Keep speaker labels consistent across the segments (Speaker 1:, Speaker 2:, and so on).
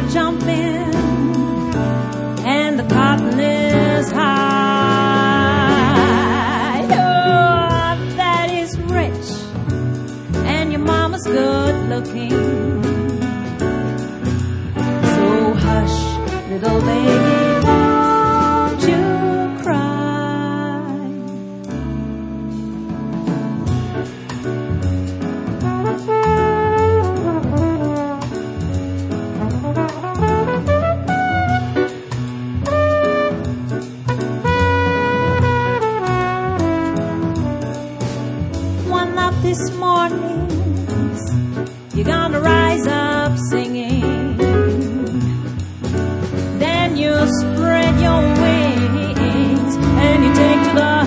Speaker 1: jumping and the cotton is high. Oh, that is rich and your mama's good looking. So hush, little baby, won't you cry? One of these mornings, you're gonna rise up singing. Then you spread your wings and you take to the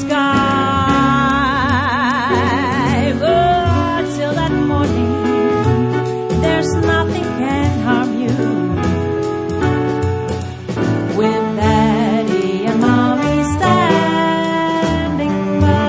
Speaker 1: sky. Oh, till that morning, there's nothing can harm you. With daddy and mommy standing by.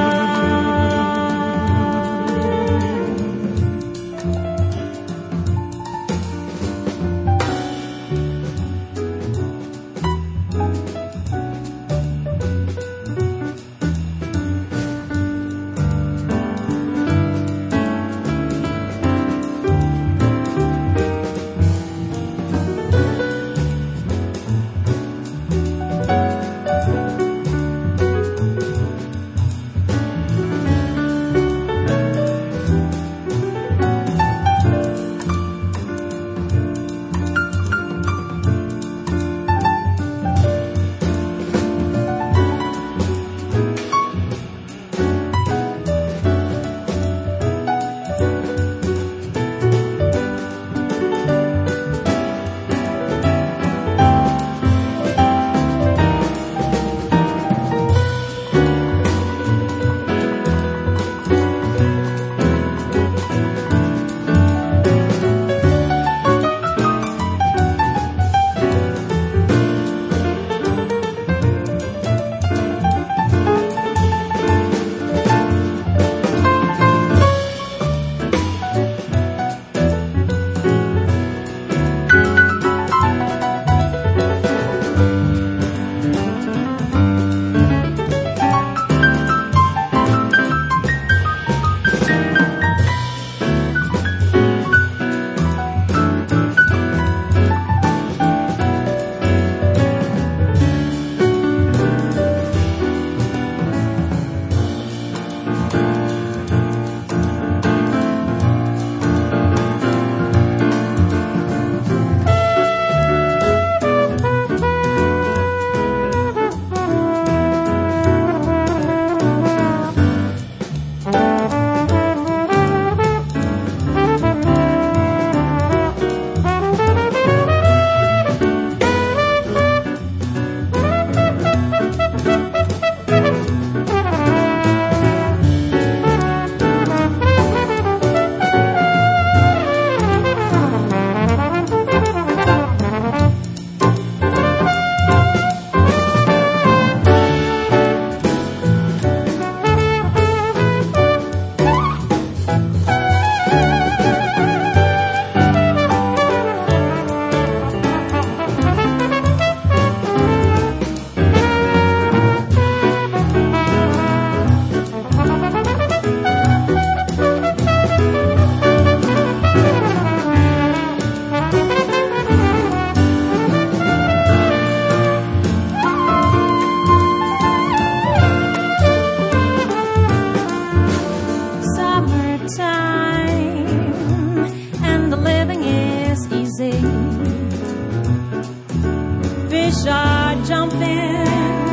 Speaker 1: Fish are jumping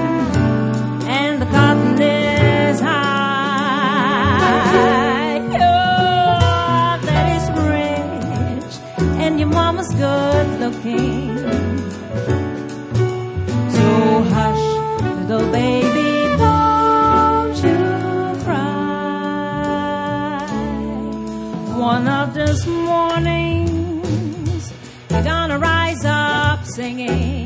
Speaker 1: and the cotton is high. Oh, that is rich and your mama's good looking. So hush, little baby, won't you cry? One of these mornings, you're gonna rise up singing.